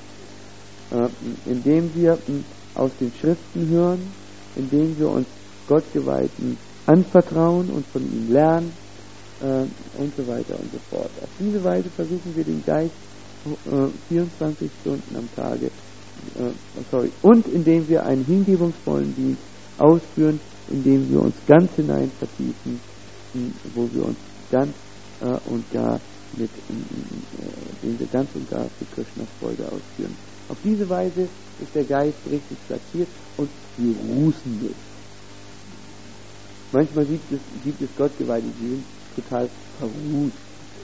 Speaker 1: Äh, indem wir äh, aus den Schriften hören, indem wir uns Gottgeweihten anvertrauen und von ihm lernen äh, und so weiter und so fort. Auf diese Weise versuchen wir den Geist äh, vierundzwanzig Stunden am Tage, äh, sorry, und indem wir einen hingebungsvollen Dienst ausführen, indem wir uns ganz hinein vertiefen, wo wir uns ganz äh, und gar mit, äh, den wir ganz und gar für Krishnas Freude ausführen. Auf diese Weise ist der Geist richtig platziert und wir rußen nicht. Manchmal gibt es, gibt es Gottgeweihte, die sind total verruht.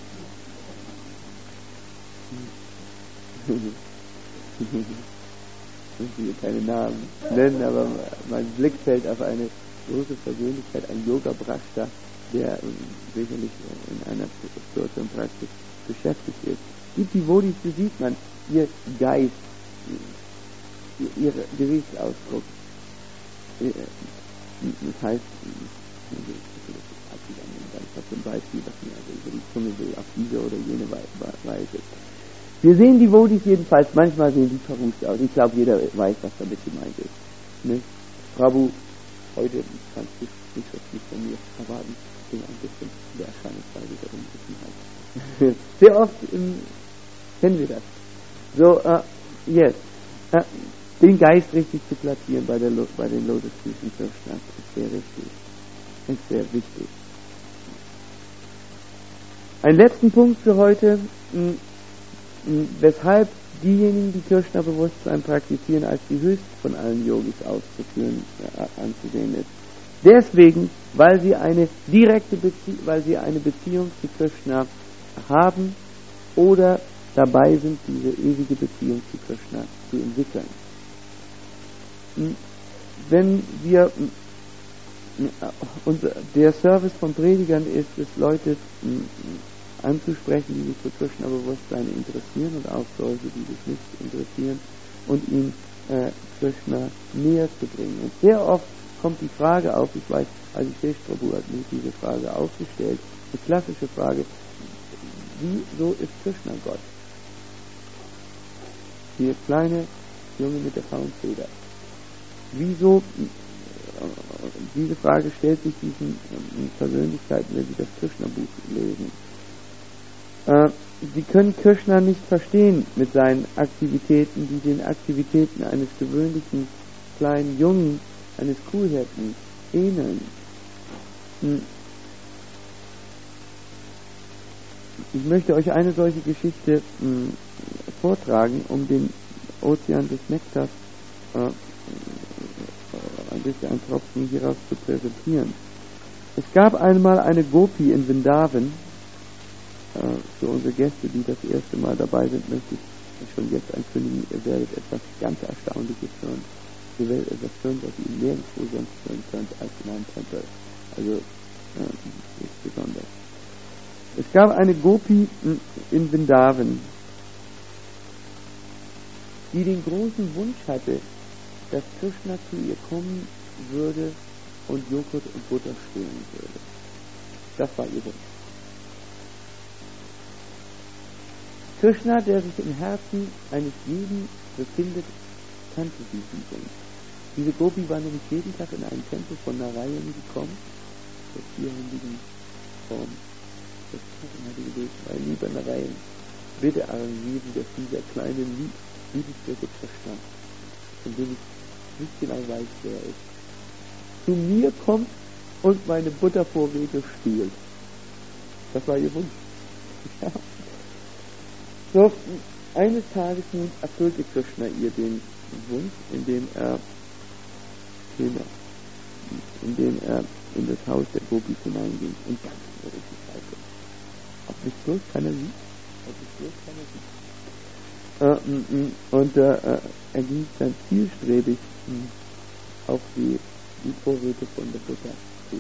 Speaker 1: Ich will hier keine Namen nennen, aber mein Blick fällt auf eine große Persönlichkeit, ein Yoga-Brashta, der sicherlich in einer spirituellen Praxis beschäftigt ist. Die Devotees, die sieht man, ihr Geist, ihr Gesichtsausdruck. Das heißt, ich habe zum Beispiel, was mir also über die Zunge will, auf diese oder jene Weise. Wir sehen die Devotees jedenfalls, manchmal sehen die verrußt aus. Ich glaube, jeder weiß, was damit gemeint ist. Ne? Prabhu, heute kannst du nicht so viel von mir erwarten, bin ein bisschen in der Erscheinungsweise der Unwissenheit. Sehr oft ähm, kennen wir das. So, uh, yes. Uh, den Geist richtig zu platzieren bei, der Lo- bei den Lotusfüßen Krishna ist sehr richtig. Ist sehr wichtig. Ein letzten Punkt für heute, mh, mh, weshalb diejenigen, die Krishna-Bewusstsein praktizieren, als die höchste von allen Yogis auszuführen, äh, anzusehen ist. Deswegen, weil sie eine direkte Bezie- weil sie eine Beziehung zu Krishna haben oder dabei sind, diese ewige Beziehung zu Krishna zu entwickeln. Wenn wir, und der Service von Predigern ist es, Leute anzusprechen, die sich für Krishna-Bewusstsein interessieren und auch solche, die sich nicht interessieren, und ihnen äh, Krishna näher zu bringen. Und sehr oft kommt die Frage auf, ich weiß, also Shesh Prabhu hat mir diese Frage aufgestellt, die klassische Frage, wieso ist Krishna Gott? Der kleine Junge mit der Faunfeder. Wieso, diese Frage stellt sich diesen Persönlichkeiten, wenn sie das Krishna-Buch lesen. Äh, sie können Krishna nicht verstehen mit seinen Aktivitäten, die den Aktivitäten eines gewöhnlichen kleinen Jungen, eines Kuhhirten ähneln. Hm. Ich möchte euch eine solche Geschichte mh, vortragen, um den Ozean des Nektars äh, ein bisschen ein Tropfen hieraus zu präsentieren. Es gab einmal eine Gopi in Vrindavan. Äh, für unsere Gäste, die das erste Mal dabei sind, möchte ich schon jetzt ankündigen, ihr werdet etwas ganz Erstaunliches hören. Ihr werdet etwas hören, was ihr nirgendwo sonst hören könnt als in einem Tempel. Also äh, ist besonders. Es gab eine Gopi in Vrindavan, die den großen Wunsch hatte, dass Krishna zu ihr kommen würde und Joghurt und Butter stehlen würde. Das war ihr Wunsch. Krishna, der sich im Herzen eines jeden befindet, kannte diesen Wunsch. Diese Gopi war nämlich jeden Tag in einen Tempel von Narayan gekommen, der vierhändigen Form. Das hatte gebeten, weil lieber Narayan, bitte arrangieren, dass dieser kleine, liebenswerte Krishna, von dem ich nicht genau weiß, wer er ist, zu mir kommt und meine Buttervorräte stiehlt. Das war ihr Wunsch. Ja. So, eines Tages nun erfüllte Krishna ihr den Wunsch, indem er, indem er in das Haus der Gopis hineinging und ganz wurde die Seite. Ob mich bloß keiner sieht? Ob mich bloß keiner sieht? Äh, und äh, er ging dann zielstrebig mh, auf die, die Vorräte von der Butter zu.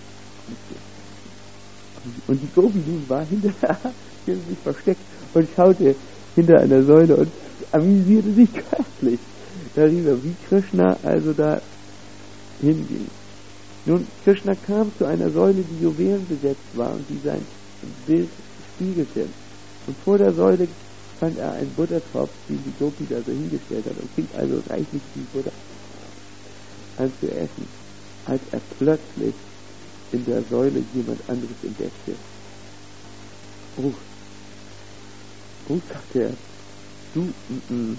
Speaker 1: Und die Gopi nun war hinterher sich versteckt und schaute hinter einer Säule und amüsierte sich köstlich darüber, wie Krishna also da hinging. Nun, Krishna kam zu einer Säule, die Juwelen besetzt war und die sein Bild spiegelte. Und vor der Säule fand er einen Buttertopf, den die Gopi da so hingestellt hat, und fing also reichlich viel Butter an zu essen. als er plötzlich in der Säule jemand anderes entdeckte. Oh, oh, sagte er, du, m -m.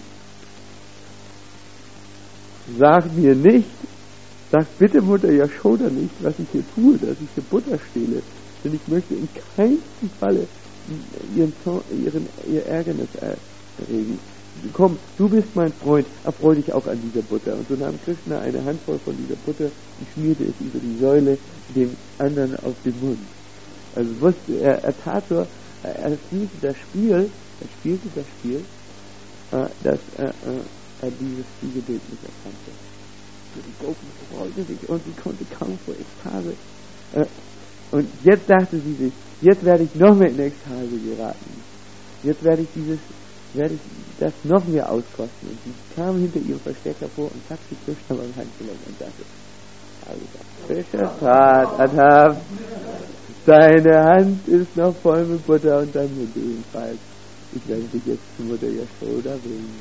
Speaker 1: sag mir nicht, sag bitte Mutter Yashoda nicht, was ich hier tue, dass ich hier Butter stehle, denn ich möchte in keinem Falle ihren, ihren, ihr Ärgernis erregen. Komm, du bist mein Freund, erfreu dich auch an dieser Butter. Und so nahm Krishna eine Handvoll von dieser Butter und schmierte es über die Säule, dem anderen auf den Mund. Also wusste er, er tat so, er spielte das Spiel, er spielte das Spiel, äh, dass äh, äh, er dieses Spiegelbild nicht erkannte. Die Gopen freute sich und sie konnte kaum vor Ekstase. Äh, und jetzt dachte sie sich, jetzt werde ich noch mehr in Ekstase geraten. Jetzt werde ich dieses, werde ich das noch mehr auskosten. Und sie kam hinter ihrem Versteck hervor und packte Krishna beim Handgelenk und sagte, Krishna tat, Adhav, deine Hand ist noch voll mit Butter und dein Mund ebenfalls. Ich werde dich jetzt zu Mutter Yashoda bringen.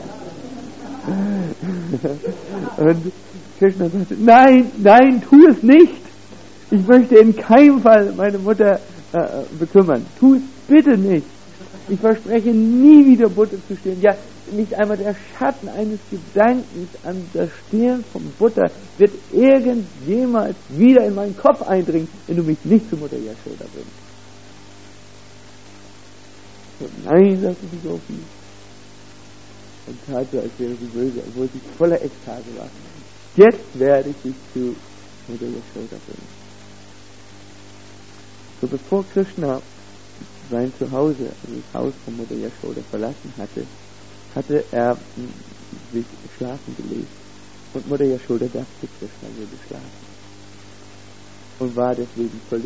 Speaker 1: Und Krishna sagte, nein, nein, tu es nicht. Ich möchte in keinem Fall meine Mutter äh, bekümmern. Tu es bitte nicht. Ich verspreche nie wieder Butter zu stehlen. Ja, nicht einmal der Schatten eines Gedankens an das Stehlen von Butter wird irgendjemals wieder in meinen Kopf eindringen, wenn du mich nicht zu Mutter Yashoda bringst. Und nein, sagte die Gopi. Und tat so, als wäre sie böse, obwohl sie voller Ekstase war. Jetzt werde ich dich zu Mutter Yashoda bringen. So bevor Krishna sein Zuhause, also das Haus von Mutter Yashoda verlassen hatte, hatte er sich schlafen gelegt. Und Mutter Yashoda dachte, Krishna würde schlafen. Und war deswegen völlig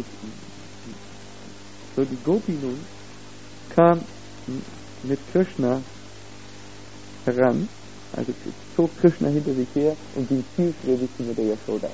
Speaker 1: so die Gopi nun kam mit Krishna heran, also zog Krishna hinter sich her und ging zielstrebig zu Mutter Yashoda.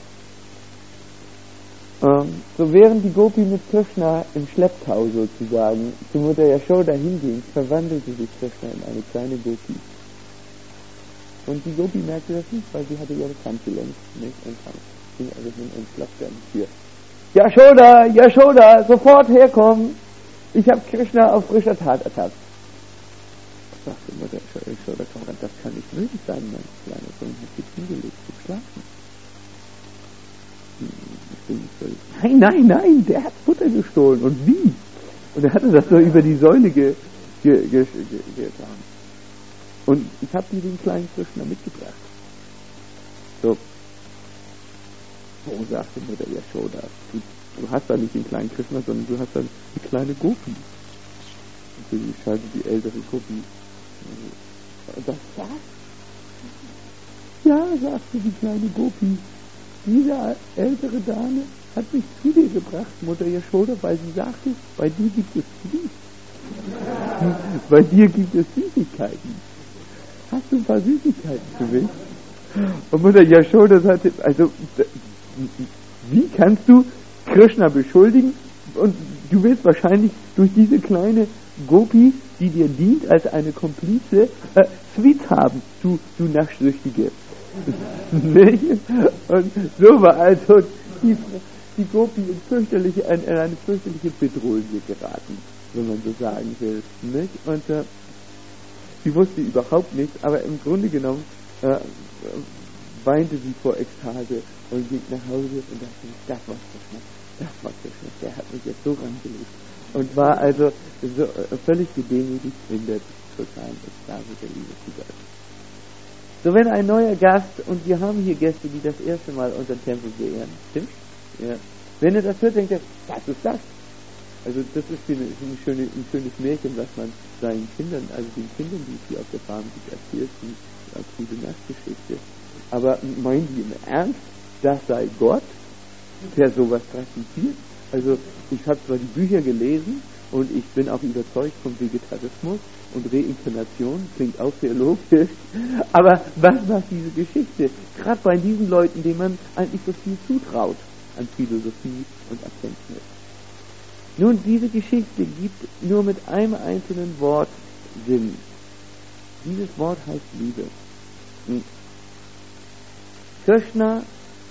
Speaker 1: Ähm, so während die Gopi mit Krishna im Schlepptau sozusagen zu Mutter Yashoda hinging, verwandelte sich Krishna in eine kleine Gopi. Und die Gopi merkte das nicht, weil sie hatte ja das Handgelenk nicht und ging also hin und klopfte an die Tür. Yashoda, Yashoda, sofort herkommen! Ich habe Krishna auf frischer Tat ertappt. Sagte Mutter Yashoda, das kann nicht möglich sein, mein kleiner Sohn hat sich hingelegt zu schlafen. Nein, nein, nein, der hat Butter gestohlen. Und wie? Und er hatte das so über die Säule ge, ge, ge, ge, getan. Und ich habe dir den kleinen Krishna mitgebracht. So. Oh, sagte Mutter Yashoda, du, du hast da nicht den kleinen Krishna, sondern du hast da eine kleine Gopi. Und sie schaltet die ältere Gopi. Und das sagt? Ja, sagte die kleine Gopi. Diese ältere Dame hat mich zu dir gebracht, Mutter Yashoda, weil sie sagte, bei dir gibt es Süß. Bei dir gibt es Süßigkeiten. Hast du ein paar Süßigkeiten für mich? Und Mutter Yashoda sagte, also, wie kannst du Krishna beschuldigen? Und du willst wahrscheinlich durch diese kleine Gopi, die dir dient als eine Komplize, äh, Sweets haben, du, du Nachsüchtige. Und so war also die, die Gopi in, fürchterliche, in eine fürchterliche Bedrohung geraten, wenn man so sagen will. Nicht? Und äh, sie wusste überhaupt nichts, aber im Grunde genommen äh, weinte sie vor Ekstase und ging nach Hause und dachte, das war Krishna, das war Krishna, der hat mich jetzt so rangelegt. Und war also so äh, völlig gedemütigt in der totalen Ekstase der Liebe zu Gott. So, wenn ein neuer Gast, und wir haben hier Gäste, die das erste Mal unseren Tempel beehren, stimmt? Ja. Wenn er das hört, denkt er, was ist das? Also das ist eine, eine schöne, ein schönes Märchen, was man seinen Kindern, also den Kindern, die es hier auf der Farm gibt, erzählt, als gute Nachtgeschichte. Aber meinen die im Ernst, das sei Gott, der sowas praktiziert? Also ich habe zwar die Bücher gelesen und ich bin auch überzeugt vom Vegetarismus, und Reinkarnation klingt auch sehr logisch, aber was macht diese Geschichte? Gerade bei diesen Leuten, denen man eigentlich so viel zutraut an Philosophie und Erkenntnis. Nun, diese Geschichte gibt nur mit einem einzelnen Wort Sinn. Dieses Wort heißt Liebe. Krishna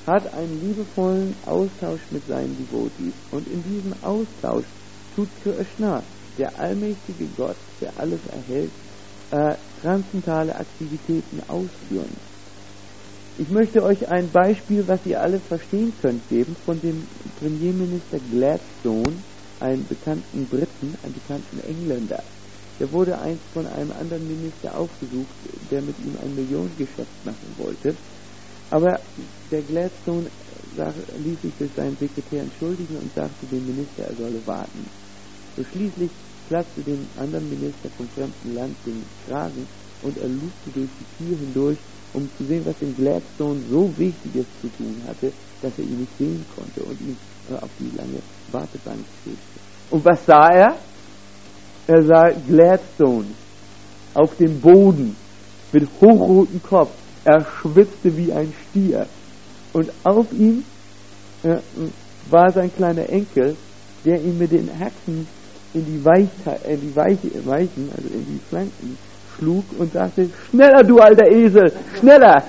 Speaker 1: hat einen liebevollen Austausch mit seinen Devotees. Und in diesem Austausch tut Krishna, der allmächtige Gott, der alles erhält, äh, transzendentale Aktivitäten ausführen. Ich möchte euch ein Beispiel, was ihr alle verstehen könnt, geben von dem Premierminister Gladstone, einem bekannten Briten, einem bekannten Engländer. Der wurde einst von einem anderen Minister aufgesucht, der mit ihm ein Millionengeschäft machen wollte. Aber der Gladstone sag, ließ sich durch seinen Sekretär entschuldigen und sagte dem Minister, er solle warten. So schließlich platzte dem anderen Minister vom fremden Land den Kragen und er lugte durch die Tür hindurch, um zu sehen, was dem Gladstone so Wichtiges zu tun hatte, dass er ihn nicht sehen konnte und ihn äh, auf die lange Wartebank schickte. Und was sah er? Er sah Gladstone auf dem Boden mit hochrotem Kopf. Er schwitzte wie ein Stier. Und auf ihm äh, war sein kleiner Enkel, der ihn mit den Haxen in die, Weichheit, in die Weiche, Weichen, also in die Flanken schlug und sagte, schneller du alter Esel, schneller!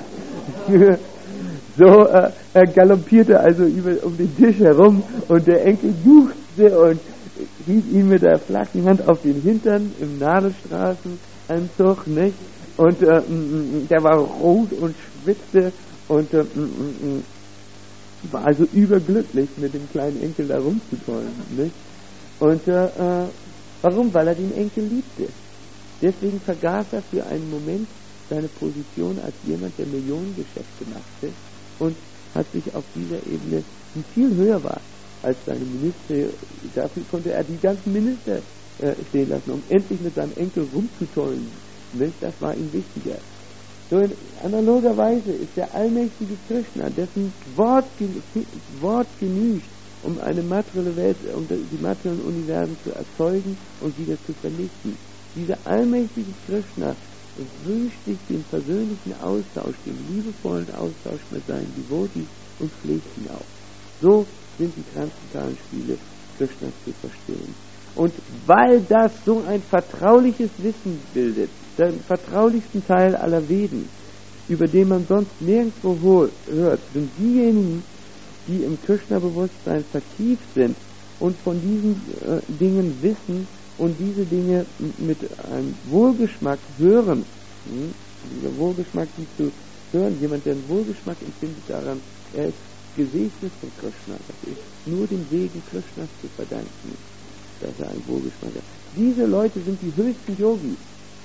Speaker 1: So, äh, er galoppierte also über, um den Tisch herum und der Enkel juchzte und hielt ihn mit der flachen Hand auf den Hintern im Nadelstraßenanzug, nicht? Und äh, m, der war rot und schwitzte und äh, m, war also überglücklich, mit dem kleinen Enkel da rumzutollen, nicht? Und äh, äh, warum? Weil er den Enkel liebte. Deswegen vergaß er für einen Moment seine Position als jemand, der Millionengeschäfte machte und hat sich auf dieser Ebene, die viel höher war als seine Minister, dafür konnte er die ganzen Minister äh, stehen lassen, um endlich mit seinem Enkel rumzutollen. Nicht? Das war ihm wichtiger. So in analoger Weise ist der allmächtige Krishna, dessen Wort, Wort genügt, um eine materielle Welt, um die materiellen Universen zu erzeugen und wieder zu vernichten. Dieser allmächtige Krishna wünscht sich den persönlichen Austausch, den liebevollen Austausch mit seinen Devotees und pflegt ihn auch. So sind die transzendentalen Spiele Krishnas zu verstehen. Und weil das so ein vertrauliches Wissen bildet, den vertraulichsten Teil aller Veden, über den man sonst nirgendwo hört, sind diejenigen, die im Krishna-Bewusstsein vertieft sind und von diesen äh, Dingen wissen und diese Dinge mit einem Wohlgeschmack hören. Hm? Dieser Wohlgeschmack, die zu hören, jemand, der einen Wohlgeschmack empfindet daran, er ist gesegnet von Krishna. Das ist nur dem Segen Krishnas zu verdanken, dass er einen Wohlgeschmack hat. Diese Leute sind die höchsten Yogis.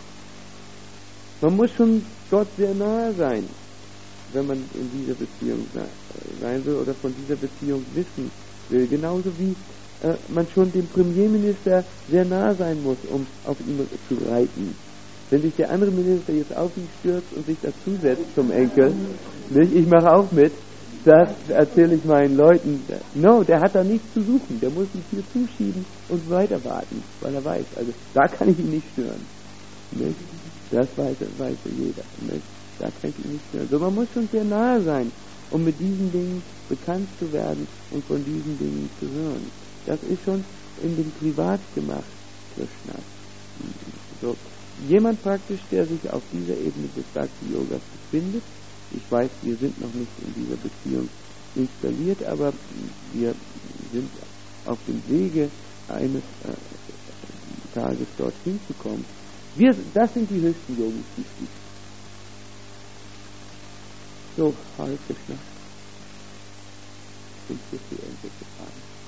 Speaker 1: Man muss schon Gott sehr nahe sein, wenn man in dieser Beziehung sein will oder von dieser Beziehung wissen will. Genauso wie äh, man schon dem Premierminister sehr nah sein muss, um auf ihn zu reiten. Wenn sich der andere Minister jetzt auf ihn stürzt und sich dazusetzt zum Enkel, nicht? Ich mache auch mit, das erzähle ich meinen Leuten. No, der hat da nichts zu suchen. Der muss die Tür zuschieben und weiter warten, weil er weiß. Also da kann ich ihn nicht stören. Nicht? Das weiß, weiß jeder. Nicht? Da kann ich ihn nicht stören. So, man muss schon sehr nahe sein, um mit diesen Dingen bekannt zu werden und von diesen Dingen zu hören. Das ist schon in dem Privat gemacht, Krishna. So, jemand praktisch, der sich auf dieser Ebene des Bhakti-Yogas befindet. Ich weiß, wir sind noch nicht in dieser Beziehung installiert, aber wir sind auf dem Wege, eines äh, Tages dorthin zu kommen. Wir, das sind die höchsten Yogis, die es gibt. So, Hare Krishna. Sind hier die Ende gefallen.